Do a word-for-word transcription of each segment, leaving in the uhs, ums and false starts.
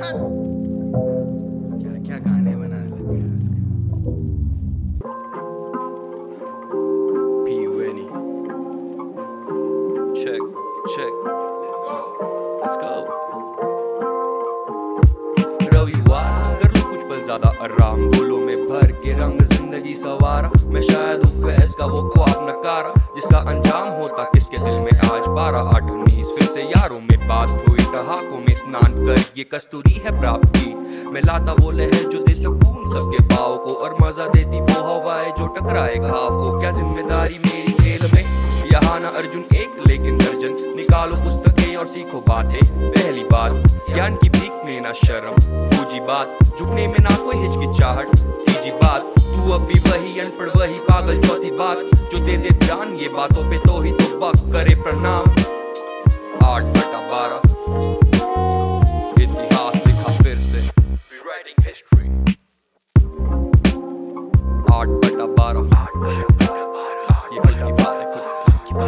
क्या क्या गाने बनाने लग गए आजकल। P-Unny. Check, check. Let's go. रविवार कर लो कुछ पल ज्यादा आराम, गोलों में भर के रंग जिंदगी सवारा। मैं शायद हूँ फैज का वो ख्वाब नकारा, जिसका अंजाम होता किसके दिल में आज बारह आठ उन्नीस। फिर से यारों में बात हुई, ठहाकों में स्नान कर ये कस्तूरी है प्राप्ति। मैं लाता वो लहर जो दे सकून सबके पाँव को, और मजा देती वो हवाएं जो टकराए घाव को। क्या जिम्मेदारी मेरी खेल में, यहाँ ना अर्जुन एक लेकिन दर्जन। निकालो पुस्तकें और सीखो बातें। पहली बात, ज्ञान की भीख लेना शर्म। दूजी बात, झुकने में ना कोई हिचकिचाहट। तीजी बात, तू अब भी वही अनपढ़ वही पागल। चौथी बात, जो दे दे ध्यान ये बातों पे तो ही तो बक करे प्रणाम। आठ बटा बारह इतिहास लिखा फिर से, rewriting history। आठ बटा बारह ये खुद की बात है, खुद से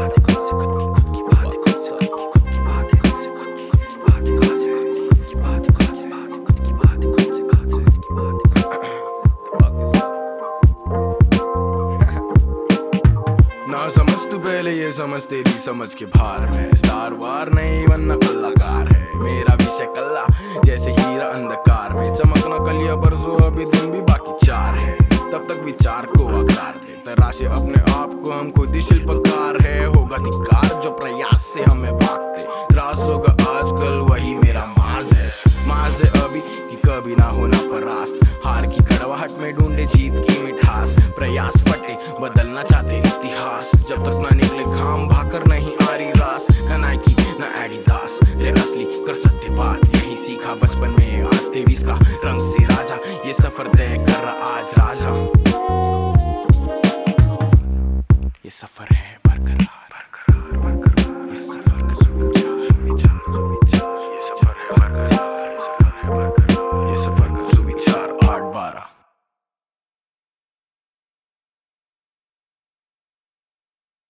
ना समझ तू पहले ये समझ तेरी समझ के भार में। स्टार वार नहीं बनना कलाकार है, मेरा विषय कला जैसे हीरा अंधकार में। चमकना कलिया परसों अभी दिन भी बाकी चार है, तब तक विचार को आकार दे। तराशे अपने आप को हम खुद ही शिल्पकार है। होगा धिक्कार जो प्रयास से हमें भागते, त्रास होगा आजकल वही मेरा माज है। माज है अभी कि कभी ना होना परास्त, हार की कड़वाहट में ढूंढे जीत की मिठास। प्रयास फटे बदलना चाहते इतिहास, जब तक ना निकले घाम भाकर नहीं आ रही रास। ना नाइकी ना एडिडास रे असली कर सकते बात, यही सीखा बचपन में। आज तेईस का रंग से राजा, ये सफर तय कर रहा आज राजा। ये सफर है बरकरार।